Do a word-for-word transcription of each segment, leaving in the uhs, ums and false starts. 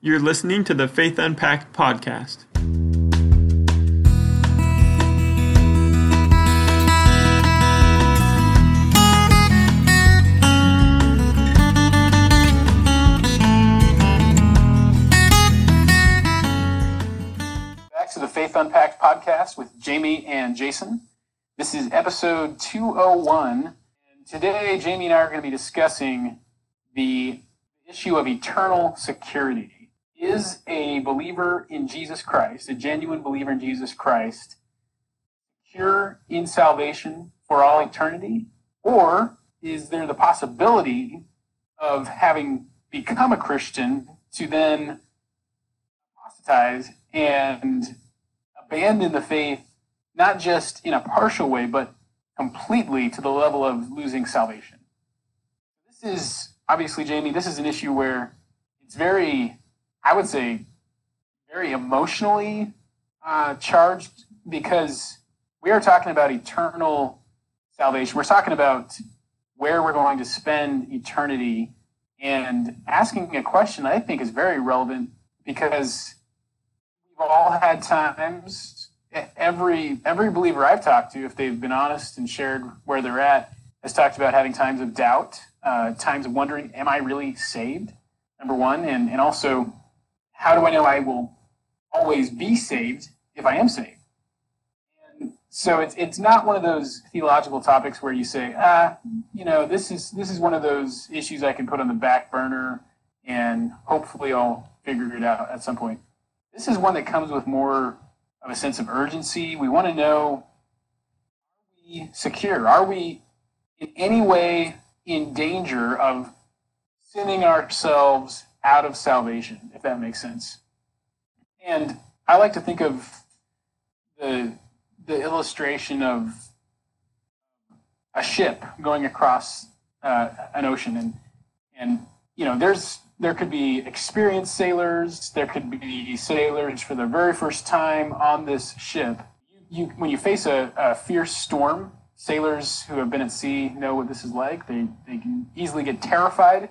You're listening to the Faith Unpacked podcast. Back to the Faith Unpacked podcast with Jamie and Jason. This is episode two oh one. And today, Jamie and I are going to be discussing the issue of eternal security. Is a believer in Jesus Christ, a genuine believer in Jesus Christ, secure in salvation for all eternity? Or is there the possibility of having become a Christian to then apostatize and abandon the faith, not just in a partial way, but completely to the level of losing salvation? This is, obviously, Jamie, this is an issue where it's very, I would say, very emotionally uh, charged, because we are talking about eternal salvation. We're talking about where we're going to spend eternity, and asking a question I think is very relevant, because we've all had times, every every believer I've talked to, if they've been honest and shared where they're at, has talked about having times of doubt, uh, times of wondering, am I really saved? Number one, and, and also, how do I know I will always be saved if I am saved? And so it's it's not one of those theological topics where you say, ah, you know, this is this is one of those issues I can put on the back burner and hopefully I'll figure it out at some point. This is one that comes with more of a sense of urgency. We want to know, are we secure? Are we in any way in danger of sinning ourselves out of salvation, if that makes sense? And I like to think of the the illustration of a ship going across uh, an ocean, and and you know, there's there could be experienced sailors, there could be sailors for the very first time on this ship. You, you when you face a, a fierce storm, sailors who have been at sea know what this is like. They they can easily get terrified,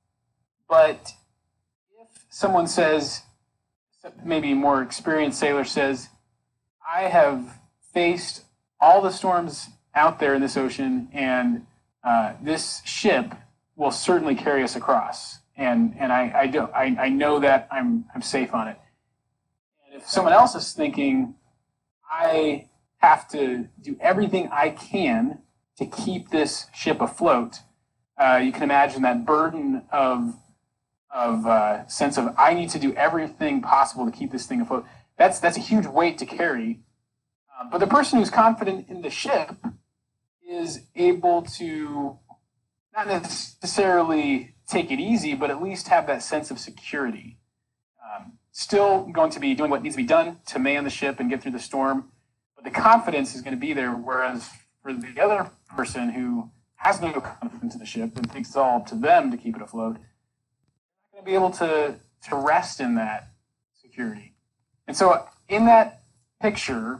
but someone says, maybe a more experienced sailor says, I have faced all the storms out there in this ocean, and uh, this ship will certainly carry us across. And and I I, don't, I I know that I'm I'm safe on it. And if someone else is thinking, I have to do everything I can to keep this ship afloat, uh, you can imagine that burden of of uh, sense of, I need to do everything possible to keep this thing afloat. That's that's a huge weight to carry. Uh, but the person who's confident in the ship is able to not necessarily take it easy, but at least have that sense of security. Um, still going to be doing what needs to be done to man the ship and get through the storm, but the confidence is going to be there, whereas for the other person who has no confidence in the ship and thinks it's all up to them to keep it afloat, to be able to, to rest in that security. And so in that picture,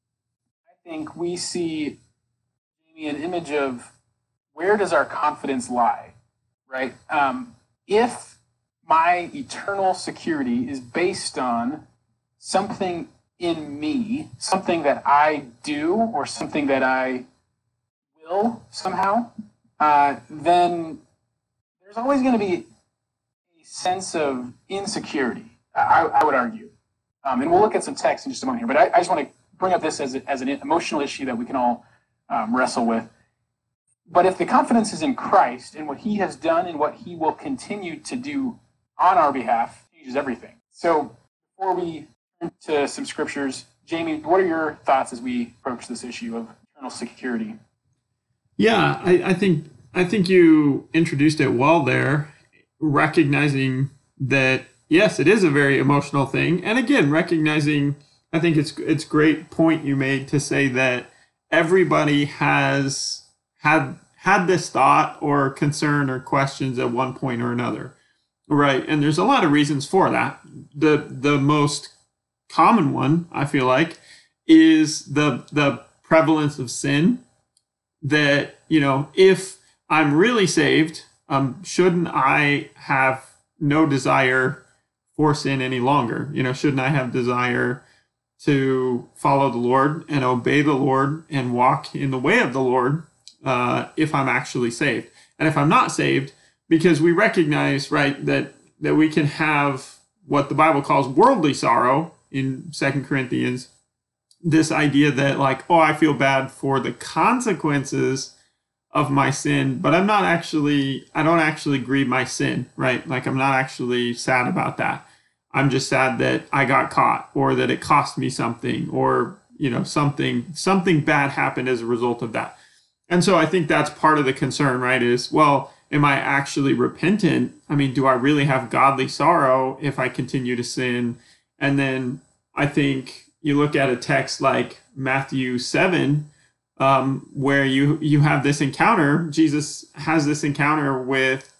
I think we see an image of, where does our confidence lie, right? Um, if my eternal security is based on something in me, something that I do or something that I will somehow, uh, then there's always going to be sense of insecurity, I, I would argue. Um, and we'll look at some text in just a moment here, but I, I just want to bring up this as, a, as an emotional issue that we can all um, wrestle with. But if the confidence is in Christ and what he has done and what he will continue to do on our behalf, it changes everything. So before we turn to some scriptures, Jamie, what are your thoughts as we approach this issue of eternal security? Yeah, I, I think I think you introduced it well there. Recognizing that, yes, it is a very emotional thing. And again, recognizing, I think it's it's great point you made to say that everybody has had had this thought or concern or questions at one point or another. Right. And there's a lot of reasons for that. The the most common one, I feel like, is the the prevalence of sin. That, you know, if I'm really saved, um, shouldn't I have no desire for sin any longer? You know, shouldn't I have desire to follow the Lord and obey the Lord and walk in the way of the Lord uh, if I'm actually saved? And if I'm not saved, because we recognize, right, that that we can have what the Bible calls worldly sorrow in Second Corinthians, this idea that like, oh, I feel bad for the consequences of my sin, but I'm not actually, I don't actually grieve my sin, right? Like I'm not actually sad about that. I'm just sad that I got caught, or that it cost me something, or, you know, something, something bad happened as a result of that. And so I think that's part of the concern, right? Is, well, am I actually repentant? I mean, do I really have godly sorrow if I continue to sin? And then I think you look at a text like Matthew seven, um, where you you have this encounter. Jesus has this encounter with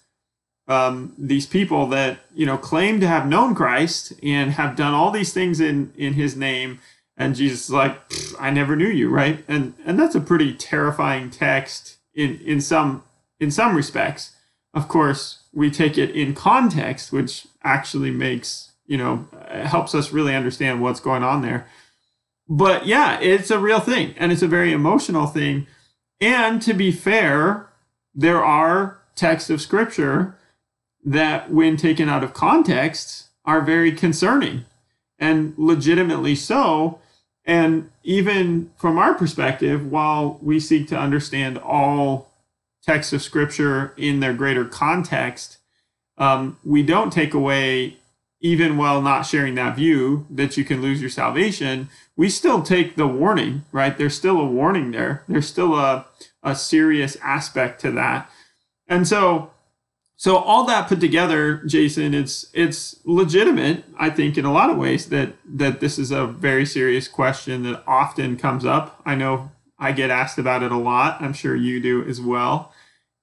um, these people that, you know, claim to have known Christ and have done all these things in in his name. And Jesus is like, I never knew you, right? And and that's a pretty terrifying text in in some in some respects. Of course, we take it in context, which actually makes, you know, helps us really understand what's going on there. But yeah, it's a real thing, and it's a very emotional thing. And to be fair, there are texts of Scripture that, when taken out of context, are very concerning, and legitimately so. And even from our perspective, while we seek to understand all texts of Scripture in their greater context, um, we don't take away, even while not sharing that view, that you can lose your salvation. We still take the warning, right? There's still a warning there. There's still a, a serious aspect to that. And so So all that put together, Jason, it's it's legitimate, I think, in a lot of ways, that that this is a very serious question that often comes up. I know I get asked about it a lot. I'm sure you do as well.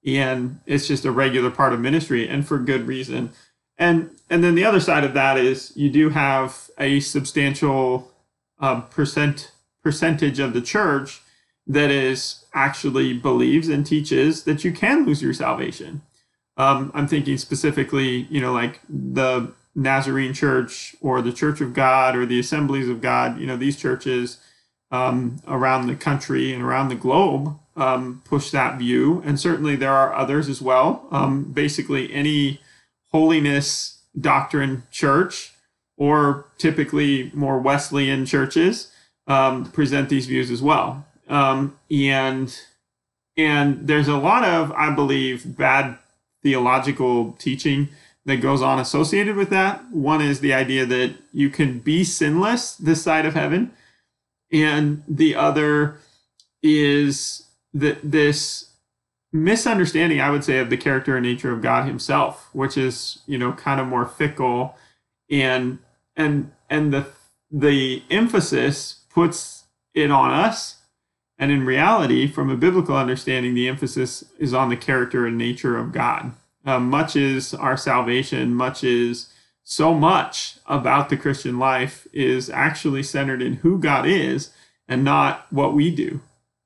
And it's just a regular part of ministry, and for good reason. And and then the other side of that is you do have a substantial uh, percent percentage of the church that is actually believes and teaches that you can lose your salvation. Um, I'm thinking specifically, you know, like the Nazarene Church or the Church of God or the Assemblies of God. You know, these churches um, around the country and around the globe um, push that view. And certainly there are others as well. Um, basically, any holiness doctrine church, or typically more Wesleyan churches, um, present these views as well. Um, and and there's a lot of, I believe, bad theological teaching that goes on associated with that. One is the idea that you can be sinless this side of heaven, and the other is that this misunderstanding, I would say, of the character and nature of God himself, which is, you know, kind of more fickle, and and and the the emphasis puts it on us. And in reality, from a biblical understanding, the emphasis is on the character and nature of God. Uh, much is our salvation, much is so much about the Christian life is actually centered in who God is and not what we do.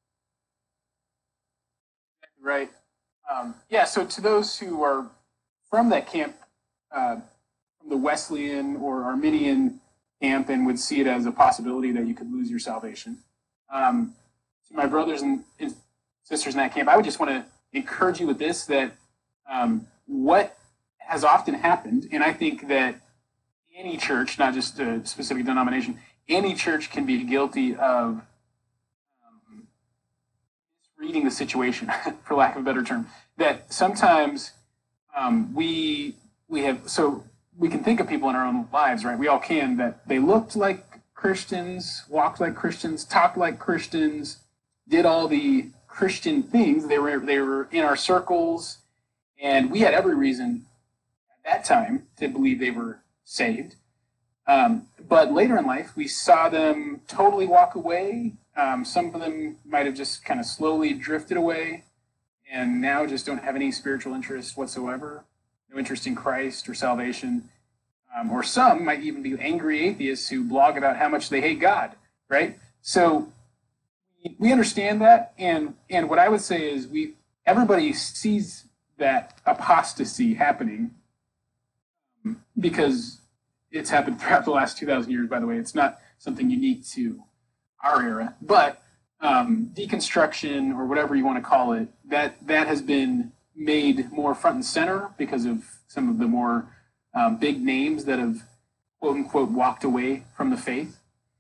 Right. Um, yeah, so to those who are from that camp, uh, from the Wesleyan or Arminian camp, and would see it as a possibility that you could lose your salvation, um, my brothers and sisters in that camp, I would just want to encourage you with this, that um, what has often happened, and I think that any church, not just a specific denomination, any church can be guilty of um, misreading the situation, for lack of a better term, that sometimes um, we we have, so we can think of people in our own lives, right? We all can, that they looked like Christians, walked like Christians, talked like Christians, did all the Christian things. They were they were in our circles, and we had every reason at that time to believe they were saved. Um, but later in life, we saw them totally walk away. Um, some of them might have just kind of slowly drifted away, and now just don't have any spiritual interest whatsoever, no interest in Christ or salvation. Um, or some might even be angry atheists who blog about how much they hate God, right? So we understand that, and and what I would say is we everybody sees that apostasy happening, because it's happened throughout the last two thousand years, by the way. It's not something unique to our era. But um, deconstruction, or whatever you want to call it, that, that has been made more front and center because of some of the more um, big names that have, quote unquote, walked away from the faith.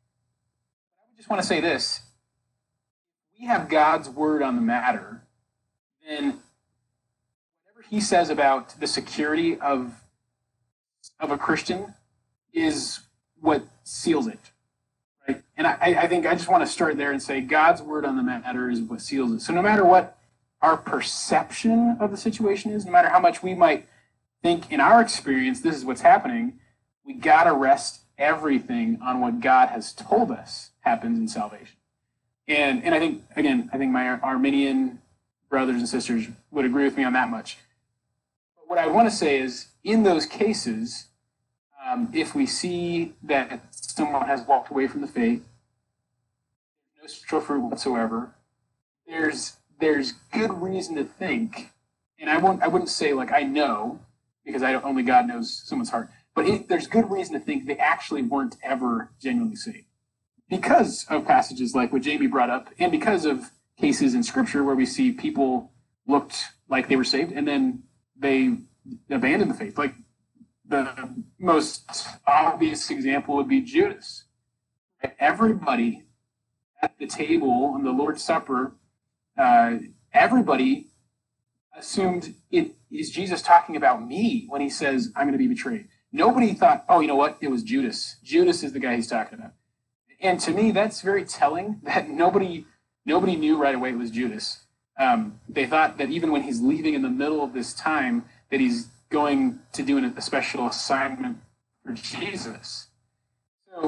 I just want to say this. We have God's word on the matter, then whatever he says about the security of, of a Christian is what seals it. Right? And I, I think I just want to start there and say God's word on the matter is what seals it. So no matter what our perception of the situation is, no matter how much we might think in our experience this is what's happening, we got to rest everything on what God has told us happens in salvation. And and I think, again, I think my Arminian brothers and sisters would agree with me on that much. But what I want to say is, in those cases, um, if we see that someone has walked away from the faith, no spiritual fruit whatsoever, there's there's good reason to think, and I won't I wouldn't say like I know, because I don't, only God knows someone's heart, but it, there's good reason to think they actually weren't ever genuinely saved, because of passages like what Jamie brought up, and because of cases in Scripture where we see people looked like they were saved and then they abandoned the faith. Like the most obvious example would be Judas. Everybody at the table on the Lord's Supper, uh, everybody assumed it is Jesus talking about me when he says, I'm going to be betrayed. Nobody thought, oh, you know what? It was Judas. Judas is the guy he's talking about. And to me, that's very telling that nobody nobody knew right away it was Judas. Um, they thought that even when he's leaving in the middle of this time, that he's going to do a special assignment for Jesus. So,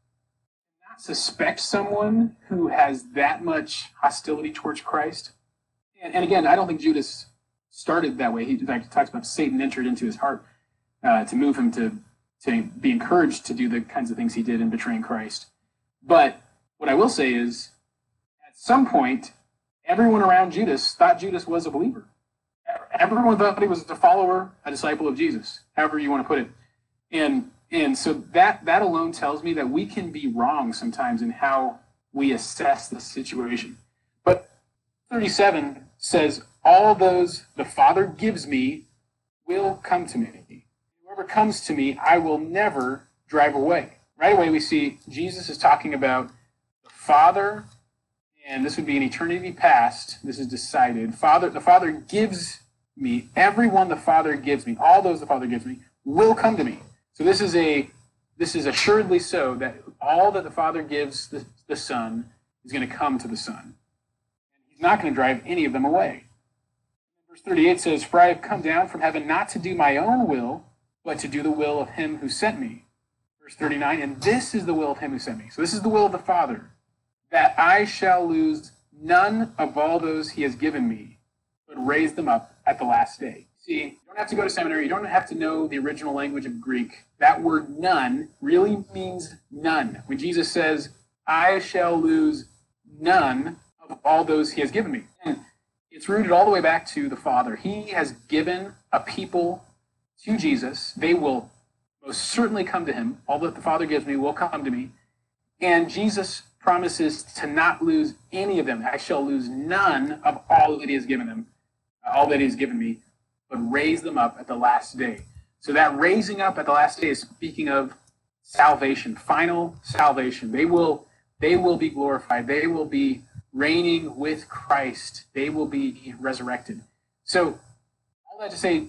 not suspect someone who has that much hostility towards Christ. And, and again, I don't think Judas started that way. He, in fact, talks about Satan entered into his heart uh, to move him to, to be encouraged to do the kinds of things he did in betraying Christ. But what I will say is, at some point, everyone around Judas thought Judas was a believer. Everyone thought he was a follower, a disciple of Jesus, however you want to put it. And and so that, that alone tells me that we can be wrong sometimes in how we assess the situation. But thirty-seven says, all those the Father gives me will come to me. Whoever comes to me, I will never drive away. Right away, we see Jesus is talking about the Father, and this would be an eternity past. This is decided. Father, the Father gives me, everyone the Father gives me, all those the Father gives me, will come to me. So this is a, this is assuredly so that all that the Father gives the, the Son is going to come to the Son. And he's not going to drive any of them away. Verse thirty-eight says, for I have come down from heaven not to do my own will, but to do the will of him who sent me. Verse thirty-nine, and this is the will of him who sent me. So this is the will of the Father, that I shall lose none of all those he has given me, but raise them up at the last day. See, you don't have to go to seminary. You don't have to know the original language of Greek. That word none really means none. When Jesus says, I shall lose none of all those he has given me. And it's rooted all the way back to the Father. He has given a people to Jesus. They will most certainly come to him. All that the Father gives me will come to me. And Jesus promises to not lose any of them. I shall lose none of all that he has given them, all that he has given me, but raise them up at the last day. So that raising up at the last day is speaking of salvation, final salvation. They will, they will be glorified. They will be reigning with Christ. They will be resurrected. So all that to say,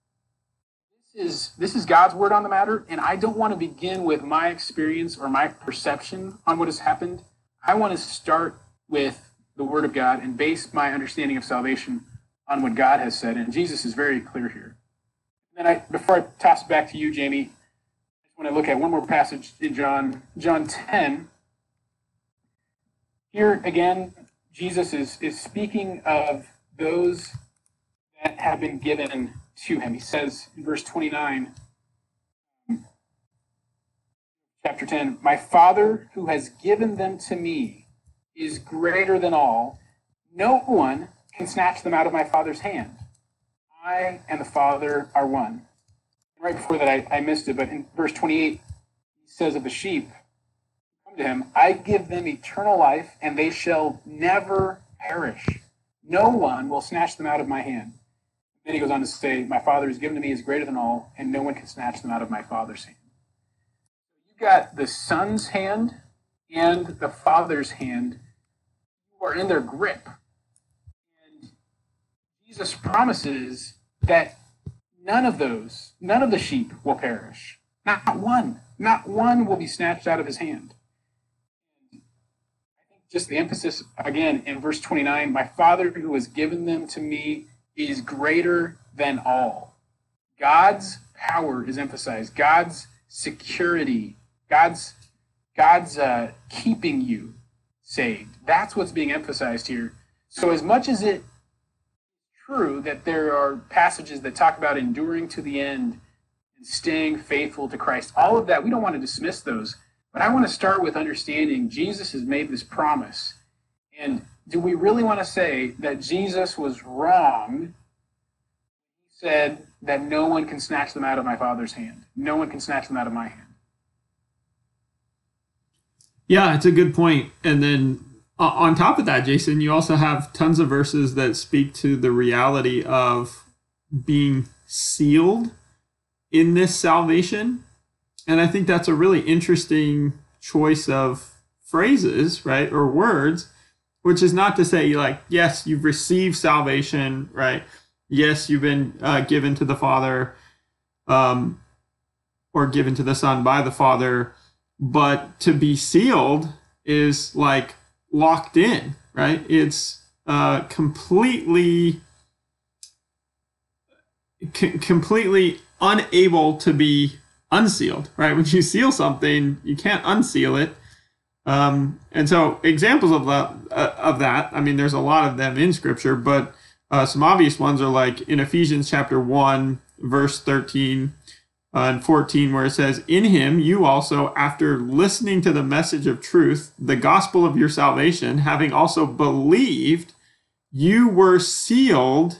this is, this is God's word on the matter, and I don't want to begin with my experience or my perception on what has happened. I want to start with the word of God and base my understanding of salvation on what God has said, and Jesus is very clear here. And then I, before I toss it back to you, Jamie, I just want to look at one more passage in John, John ten. Here again, Jesus is, is speaking of those that have been given to him. He says in verse twenty-nine, chapter ten, my Father who has given them to me is greater than all. No one can snatch them out of my Father's hand. I and the Father are one. right before that, I, I missed it, but in verse twenty-eight, he says of the sheep, come to him, I give them eternal life, and they shall never perish. No one will snatch them out of my hand. Then he goes on to say, my Father has given to me is greater than all, and no one can snatch them out of my Father's hand. You got the Son's hand and the Father's hand. You are in their grip. And Jesus promises that none of those, none of the sheep will perish. Not one. Not one will be snatched out of his hand. I think just the emphasis, again, in verse twenty-nine, my Father who has given them to me is greater than all. God's power is emphasized. God's security. God's, God's uh, keeping you saved. That's what's being emphasized here. So as much as it true that there are passages that talk about enduring to the end and staying faithful to Christ, all of that, we don't want to dismiss those. But I want to start with understanding Jesus has made this promise. And do we really want to say that Jesus was wrong? He said that no one can snatch them out of my Father's hand. No one can snatch them out of my hand. Yeah, it's a good point. And then uh, on top of that, Jason, you also have tons of verses that speak to the reality of being sealed in this salvation. And I think that's a really interesting choice of phrases, right, or words, which is not to say, like, yes, you've received salvation, right? Yes, you've been uh, given to the Father um, or given to the Son by the Father, but to be sealed is like locked in, right? It's uh, completely, c- completely unable to be unsealed, right? When you seal something, you can't unseal it. Um, and so examples of that, uh, of that, I mean, there's a lot of them in Scripture, but uh, some obvious ones are like in Ephesians chapter one, verse thirteen uh, and fourteen, where it says, in him you also, after listening to the message of truth, the gospel of your salvation, having also believed, you were sealed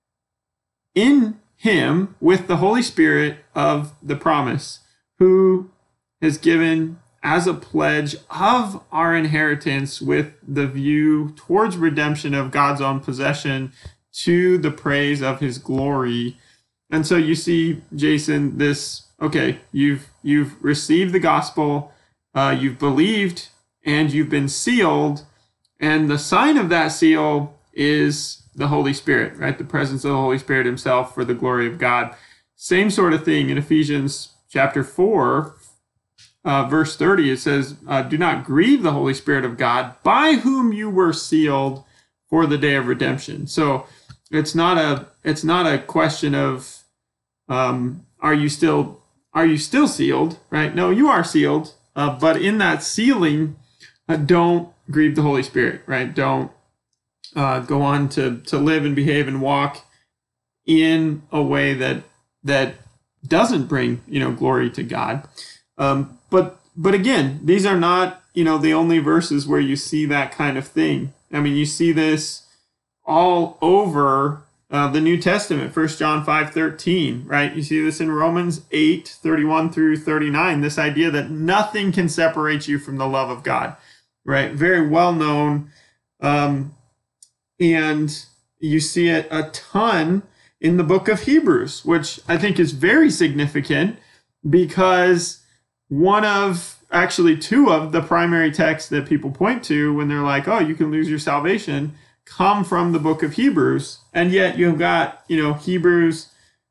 in him with the Holy Spirit of the promise, who has given as a pledge of our inheritance with the view towards redemption of God's own possession to the praise of his glory. And so you see, Jason, this, okay, you've you've received the gospel, uh, you've believed, and you've been sealed. And the sign of that seal is the Holy Spirit, right? The presence of the Holy Spirit himself for the glory of God. Same sort of thing in Ephesians chapter four, Uh, verse thirty, it says, uh, do not grieve the Holy Spirit of God, by whom you were sealed for the day of redemption. So it's not a it's not a question of um, are you still are you still sealed, right? No, you are sealed, uh, but in that sealing, uh, don't grieve the Holy Spirit, right? Don't uh, go on to to live and behave and walk in a way that that doesn't bring, you know, glory to God. Um, but but again, these are not, you know, the only verses where you see that kind of thing. I mean, you see this all over uh, the New Testament, First John five thirteen, right? You see this in Romans eight thirty-one through thirty-nine, this idea that nothing can separate you from the love of God, right? Very well known. Um, and you see it a ton in the book of Hebrews, which I think is very significant because one of, actually two of the primary texts that people point to when they're like, oh, you can lose your salvation, come from the book of Hebrews. And yet you've got, you know, Hebrews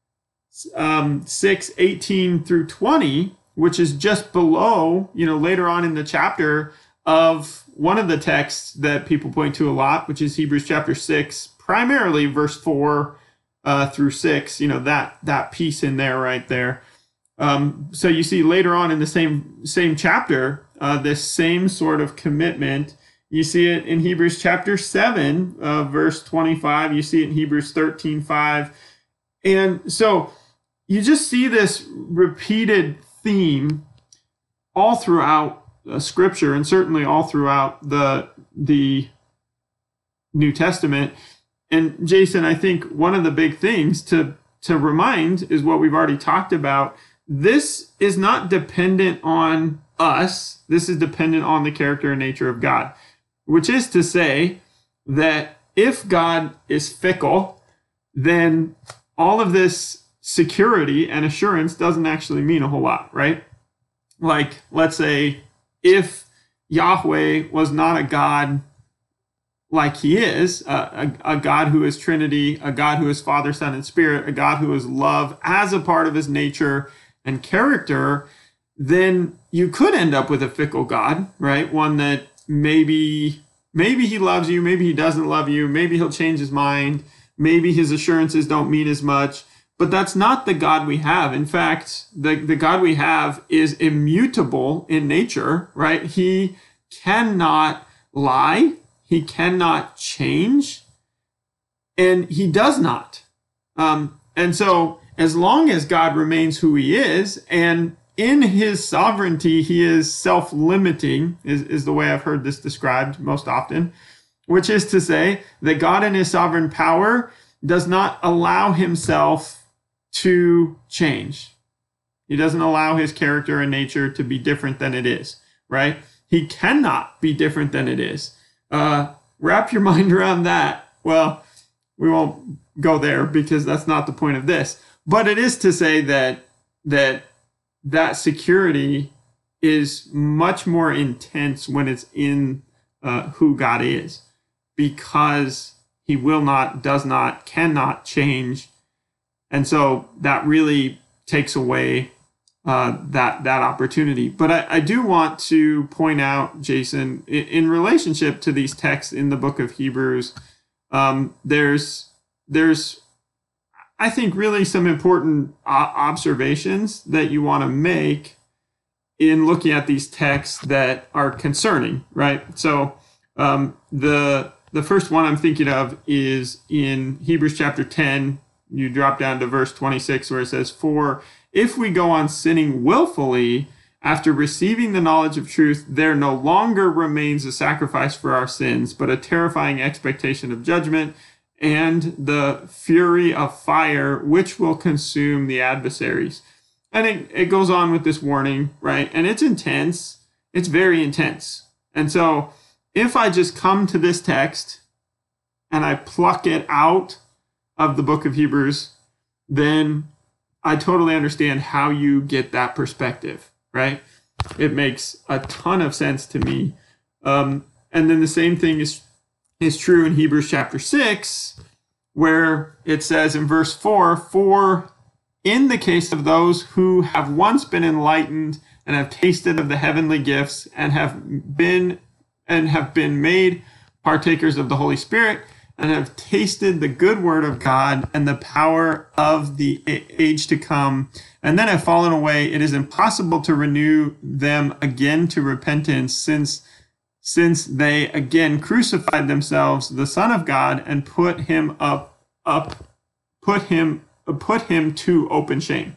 um, six eighteen through twenty, which is just below, you know, later on in the chapter of one of the texts that people point to a lot, which is Hebrews chapter six, primarily verse four uh, through six, you know, that that piece in there right there. Um, so you see later on in the same same chapter, uh, this same sort of commitment. You see it in Hebrews chapter seven, uh, verse twenty-five. You see it in Hebrews thirteen five. And so you just see this repeated theme all throughout uh, Scripture, and certainly all throughout the the New Testament. And Jason, I think one of the big things to to remind is what we've already talked about. This is not dependent on us. This is dependent on the character and nature of God, which is to say that if God is fickle, then all of this security and assurance doesn't actually mean a whole lot, right? Like, let's say if Yahweh was not a God like he is, a, a, a God who is Trinity, a God who is Father, Son, and Spirit, a God who is love as a part of his nature and character, then you could end up with a fickle God, right? One that maybe maybe he loves you, maybe he doesn't love you, maybe he'll change his mind, maybe his assurances don't mean as much, but that's not the God we have. In fact, the, the God we have is immutable in nature, right? He cannot lie, he cannot change, and he does not. Um, and so as long as God remains who he is, and in his sovereignty, he is self-limiting, is, is the way I've heard this described most often, which is to say that God in his sovereign power does not allow himself to change. He doesn't allow his character and nature to be different than it is, right? He cannot be different than it is. Uh, wrap your mind around that. Well, we won't go there because that's not the point of this. But it is to say that that that security is much more intense when it's in uh, who God is, because he will not, does not, cannot change. And so that really takes away uh, that that opportunity. But I, I do want to point out, Jason, in, in relationship to these texts in the book of Hebrews, um, there's there's I think really some important observations that you want to make in looking at these texts that are concerning, right? So um, the the first one I'm thinking of is in Hebrews chapter ten. You drop down to verse twenty-six where it says, "For if we go on sinning willfully after receiving the knowledge of truth, there no longer remains a sacrifice for our sins, but a terrifying expectation of judgment and the fury of fire, which will consume the adversaries." And it, it goes on with this warning, right? And it's intense. It's very intense. And so if I just come to this text and I pluck it out of the book of Hebrews, then I totally understand how you get that perspective, right? It makes a ton of sense to me. Um, and then the same thing is is true in Hebrews chapter six, where it says in verse four, "For in the case of those who have once been enlightened and have tasted of the heavenly gifts and have been and have been made partakers of the Holy Spirit and have tasted the good word of God and the power of the age to come, and then have fallen away, it is impossible to renew them again to repentance, since since they again crucified themselves, the Son of God, and put him up, up, put him, put him to open shame."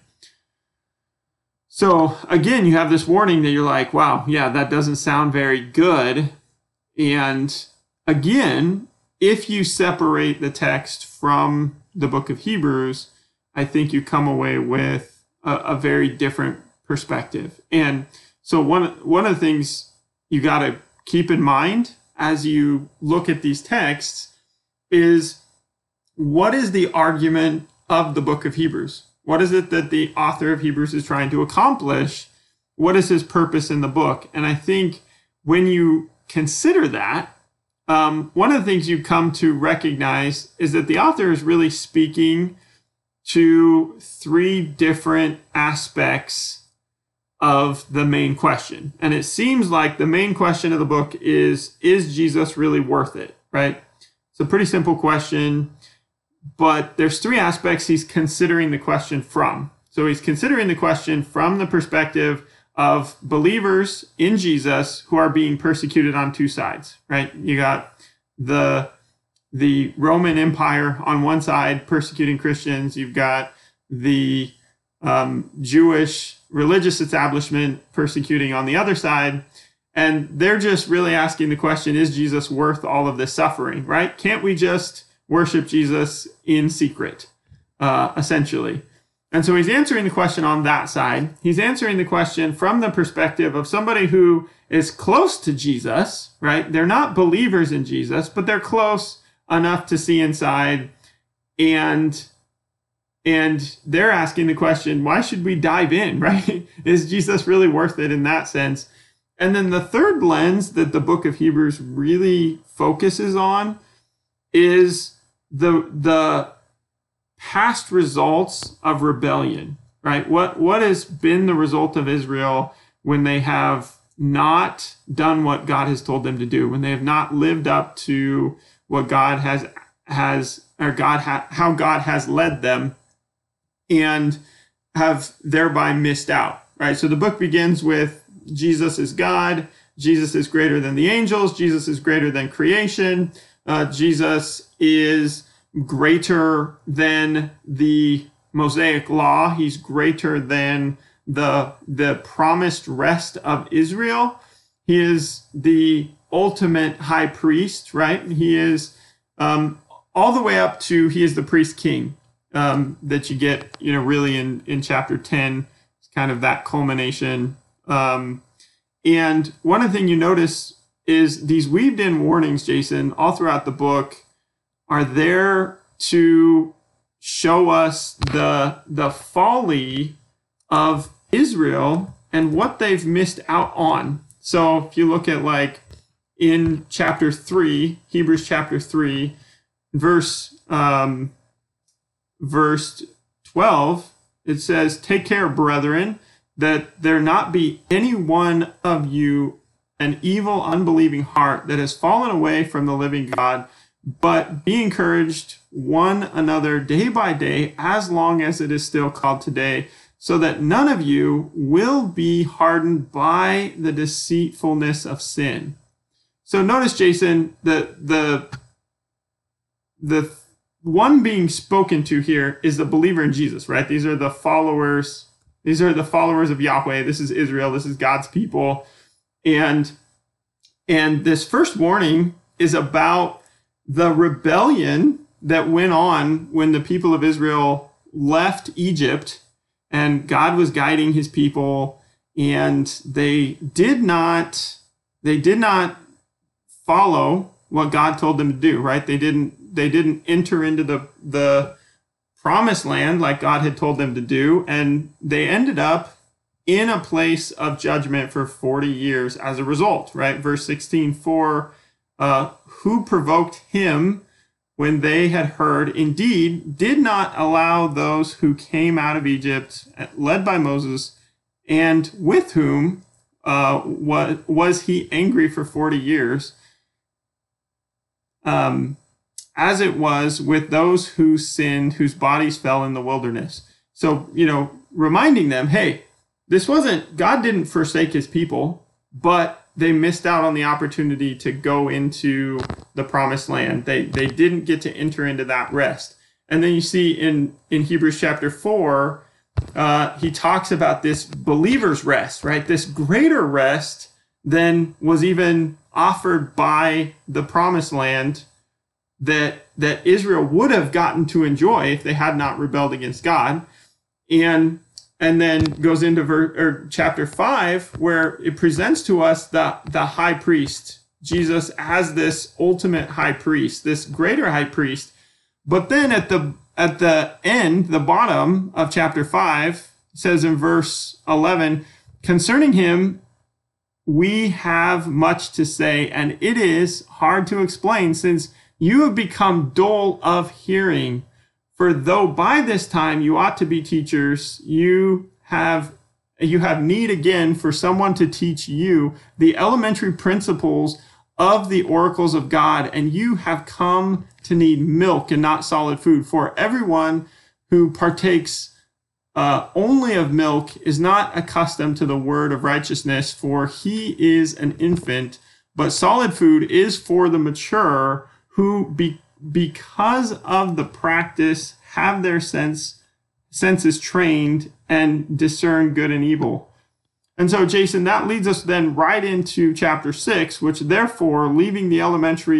So again, you have this warning that you're like, wow, yeah, that doesn't sound very good. And again, if you separate the text from the book of Hebrews, I think you come away with a, a very different perspective. And so one, one of the things you got to keep in mind as you look at these texts is, what is the argument of the book of Hebrews? What is it that the author of Hebrews is trying to accomplish? What is his purpose in the book? And I think when you consider that, um, one of the things you come to recognize is that the author is really speaking to three different aspects of the main question. And it seems like the main question of the book is, is Jesus really worth it, right? It's a pretty simple question, but there's three aspects he's considering the question from. So he's considering the question from the perspective of believers in Jesus who are being persecuted on two sides, right? You got the, the Roman Empire on one side persecuting Christians. You've got the um, Jewish religious establishment persecuting on the other side. And they're just really asking the question, is Jesus worth all of this suffering, right? Can't we just worship Jesus in secret? uh, essentially. And so he's answering the question on that side. He's answering the question from the perspective of somebody who is close to Jesus, right? They're not believers in Jesus, but they're close enough to see inside. And, and they're asking the question, why should we dive in, right? Is Jesus really worth it in that sense? And then the third lens that the book of Hebrews really focuses on is the, the past results of rebellion, right? What what has been the result of Israel when they have not done what God has told them to do, when they have not lived up to what God has has or God ha, how God has led them, and have thereby missed out, right? So the book begins with Jesus is God, Jesus is greater than the angels, Jesus is greater than creation, uh, Jesus is greater than the Mosaic law. He's greater than the, the promised rest of Israel. He is the ultimate high priest, right? He is um, all the way up to, he is the priest king um, that you get, you know, really in, in chapter ten. It's kind of that culmination. Um, and one of the things you notice is these weaved in warnings, Jason, all throughout the book, are there to show us the, the folly of Israel and what they've missed out on. So if you look at like in chapter three, Hebrews chapter three, verse, um, verse twelve, it says, "Take care, brethren, that there not be any one of you an evil, unbelieving heart that has fallen away from the living God, but be encouraged one another day by day, as long as it is still called today, so that none of you will be hardened by the deceitfulness of sin." So notice, Jason, the the the one being spoken to here is the believer in Jesus, right? These are the followers. These are the followers of Yahweh. This is Israel. This is God's people. And, and this first warning is about the rebellion that went on when the people of Israel left Egypt and God was guiding his people, and they did not, they did not follow what God told them to do, right? They didn't, they didn't enter into the, the promised land like God had told them to do. And they ended up in a place of judgment for forty years as a result, right? Verse sixteen, "For uh, who provoked him when they had heard, indeed, did not allow those who came out of Egypt, led by Moses, and with whom uh, was, was he angry for forty years, um, as it was with those who sinned, whose bodies fell in the wilderness." So, you know, reminding them, hey, this wasn't, God didn't forsake his people, but they missed out on the opportunity to go into the promised land. They they didn't get to enter into that rest. And then you see in, in Hebrews chapter four, uh, he talks about this believer's rest, right? This greater rest than was even offered by the promised land that that Israel would have gotten to enjoy if they had not rebelled against God. And and then goes into ver, or chapter five, where it presents to us the, the high priest, Jesus, as this ultimate high priest, this greater high priest. But then at the at the end, the bottom of chapter five, it says in verse eleven, "Concerning him, we have much to say, and it is hard to explain, since you have become dull of hearing. For though by this time you ought to be teachers, you have you have need again for someone to teach you the elementary principles of the oracles of God, and you have come to need milk and not solid food. For everyone who partakes uh, only of milk is not accustomed to the word of righteousness, for he is an infant. But solid food is for the mature, who be because of the practice have their sense senses trained and discern good and evil." And so, Jason, that leads us then right into chapter six, which therefore, leaving the elementary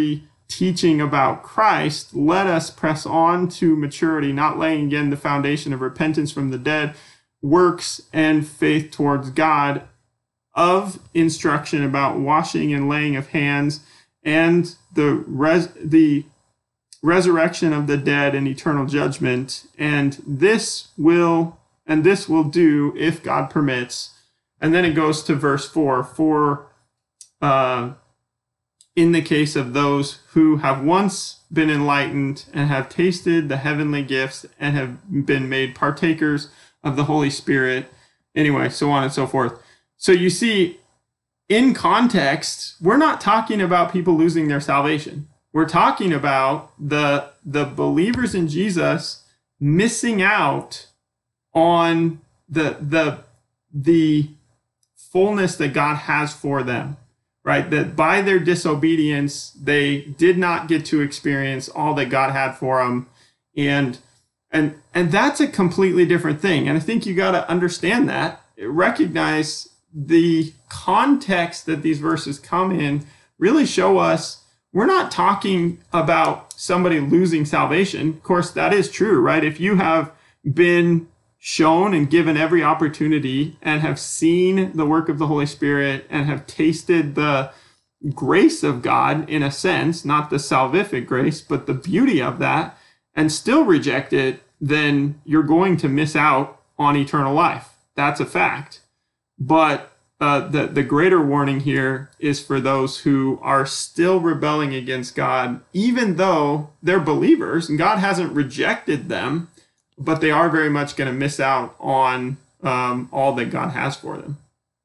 teaching about Christ led us press on to maturity, not laying again the foundation of repentance from the dead, works, and faith towards God, of instruction about washing and laying of hands, and the res- the resurrection of the dead and eternal judgment. And this will and this will do if God permits. And then it goes to verse four, for uh, in the case of those who have once been enlightened and have tasted the heavenly gifts and have been made partakers of the Holy Spirit. Anyway, so on and so forth. So you see, in context, we're not talking about people losing their salvation. We're talking about the, the believers in Jesus missing out on the, the, the fullness that God has for them, right? That by their disobedience, they did not get to experience all that God had for them. And, and, and that's a completely different thing. And I think you got to understand that, recognize the context that these verses come in, really show us we're not talking about somebody losing salvation. Of course, that is true, right? If you have been shown and given every opportunity and have seen the work of the Holy Spirit and have tasted the grace of God in a sense, not the salvific grace, but the beauty of that, and still reject it, then you're going to miss out on eternal life. That's a fact. But uh, the, the greater warning here is for those who are still rebelling against God, even though they're believers and God hasn't rejected them, but they are very much going to miss out on um, all that God has for them.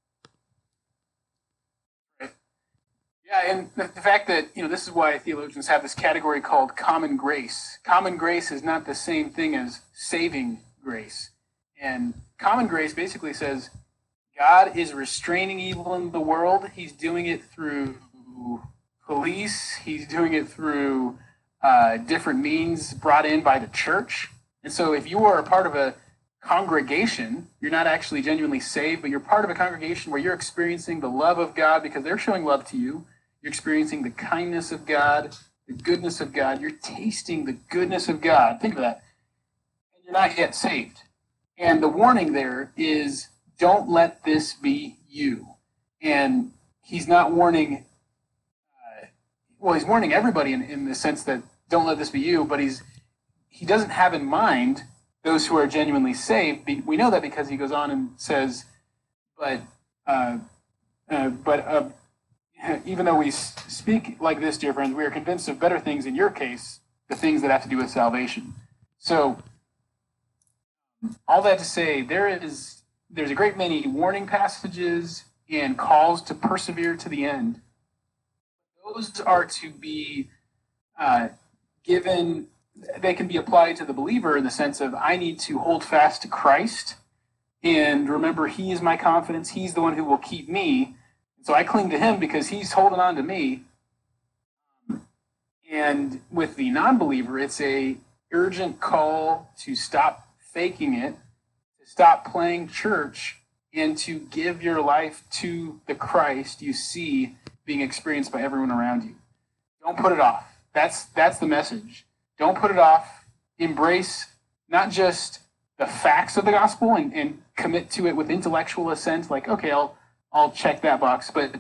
Yeah, and the, the fact that, you know, this is why theologians have this category called common grace. Common grace is not the same thing as saving grace. And common grace basically says God is restraining evil in the world. He's doing it through police. He's doing it through uh, different means brought in by the church. And so if you are a part of a congregation, you're not actually genuinely saved, but you're part of a congregation where you're experiencing the love of God because they're showing love to you. You're experiencing the kindness of God, the goodness of God. You're tasting the goodness of God. Think of that. And you're not yet saved. And the warning there is, don't let this be you. And he's not warning, uh, well, he's warning everybody in, in the sense that don't let this be you, but he's he doesn't have in mind those who are genuinely saved. We know that because he goes on and says, but uh, uh, but uh, even though we speak like this, dear friends, we are convinced of better things in your case, the things that have to do with salvation. So all that to say, there is there's a great many warning passages and calls to persevere to the end. Those are to be uh, given. They can be applied to the believer in the sense of, I need to hold fast to Christ and remember he is my confidence. He's the one who will keep me. So I cling to him because he's holding on to me. And with the non-believer, it's a urgent call to stop faking it, to stop playing church, and to give your life to the Christ you see being experienced by everyone around you. Don't put it off. That's that's the message. Don't put it off. Embrace not just the facts of the gospel and, and commit to it with intellectual assent, like, okay, I'll I'll check that box, but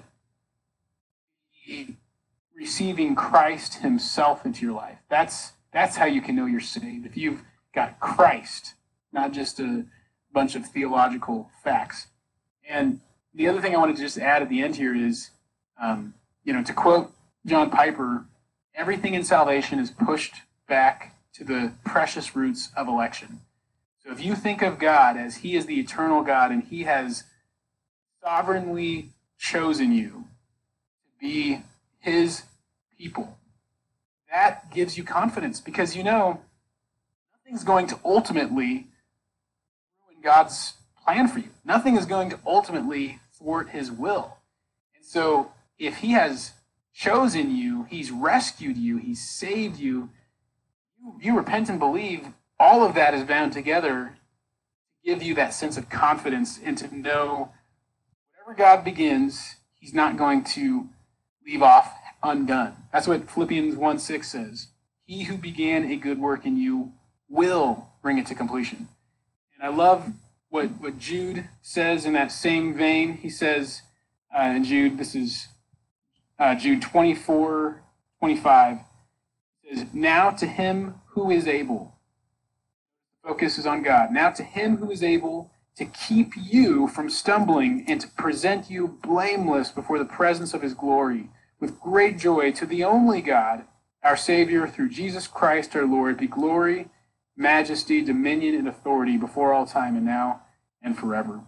receiving Christ himself into your life. That's that's how you can know you're saved. If you've got Christ, not just a bunch of theological facts. And the other thing I wanted to just add at the end here is, um, you know, to quote John Piper, everything in salvation is pushed back to the precious roots of election. So if you think of God as he is the eternal God and he has sovereignly chosen you to be his people, that gives you confidence because you know nothing's going to ultimately ruin God's plan for you. Nothing is going to ultimately thwart his will. And so if he has chosen you, he's rescued you, he's saved you, you, you repent and believe, all of that is bound together to give you that sense of confidence and to know whatever God begins, he's not going to leave off undone. That's what Philippians one six says. He who began a good work in you will bring it to completion. And I love what, what Jude says in that same vein. He says uh, in Jude, this is uh, Jude twenty-four twenty-five, says, now to him who is able. The focus is on God. Now to him who is able to keep you from stumbling and to present you blameless before the presence of his glory with great joy, to the only God, our Savior, through Jesus Christ our Lord, be glory, majesty, dominion, and authority before all time and now and forever.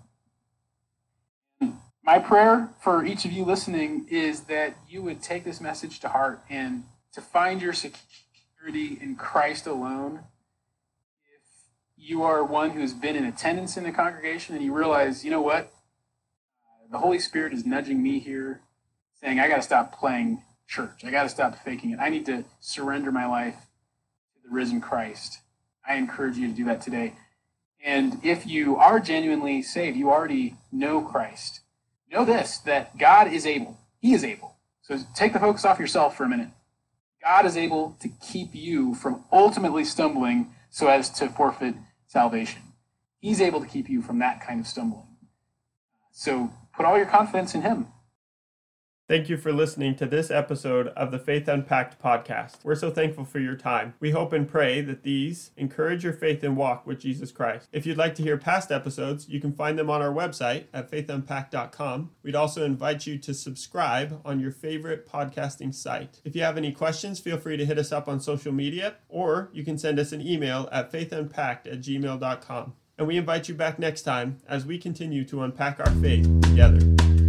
My prayer for each of you listening is that you would take this message to heart and to find your security in Christ alone. If you are one who's been in attendance in the congregation and you realize, you know what, uh, the Holy Spirit is nudging me here, saying, I got to stop playing church. I got to stop faking it. I need to surrender my life to the risen Christ. I encourage you to do that today. And if you are genuinely saved, you already know Christ, know this, that God is able. He is able. So take the focus off yourself for a minute. God is able to keep you from ultimately stumbling so as to forfeit salvation. He's able to keep you from that kind of stumbling. So put all your confidence in him. Thank you for listening to this episode of the Faith Unpacked podcast. We're so thankful for your time. We hope and pray that these encourage your faith and walk with Jesus Christ. If you'd like to hear past episodes, you can find them on our website at faith unpacked dot com. We'd also invite you to subscribe on your favorite podcasting site. If you have any questions, feel free to hit us up on social media, or you can send us an email at faith unpacked at gmail dot com. And we invite you back next time as we continue to unpack our faith together.